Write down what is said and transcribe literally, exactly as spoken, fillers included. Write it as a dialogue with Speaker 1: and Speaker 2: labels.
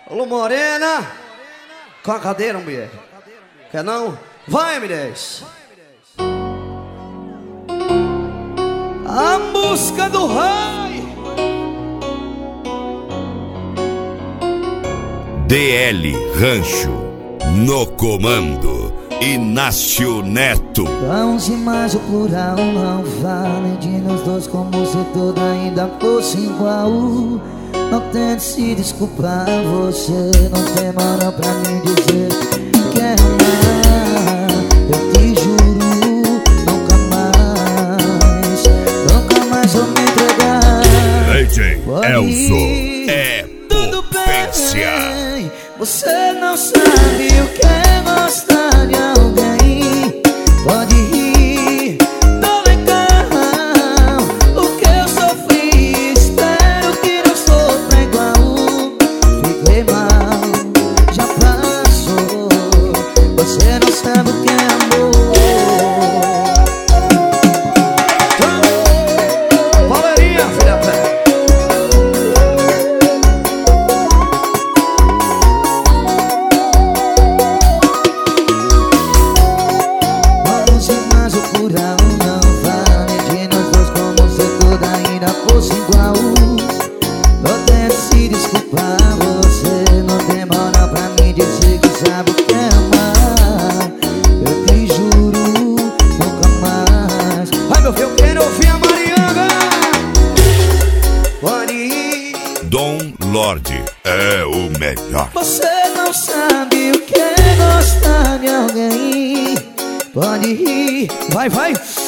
Speaker 1: Alô, morena. Com a cadeira, mulher. Quer não? Vai, me desce. A música do rei.
Speaker 2: D L Rancho no comando. Inácio Neto.
Speaker 3: Vamos mais o plural não vale de nós dois como se tudo ainda fosse igual. Não tente se desculpar, você não tem moral pra me dizer que quer amar. Eu te juro, nunca mais, nunca mais vou me entregar.
Speaker 2: D J Elzo é potência.
Speaker 3: Bem, você não sabe o que é gostar de alguém. Pode rir, tô legal. O que eu sofri, espero que não sofra igual. Fiquei mal, já passou. Você não sabe o que é amor.
Speaker 1: Palmeirinha, filha pé.
Speaker 3: Fosse igual. Não tente se desculpar, você não tem moral pra me dizer que sabe o que é amar. Eu te juro, nunca mais.
Speaker 1: Vai, meu filho, eu quero ouvir a Mariana. Pode ir.
Speaker 2: Dom Lorde é o melhor.
Speaker 3: Você não sabe o que é gostar de alguém. Pode rir,
Speaker 1: Vai, vai.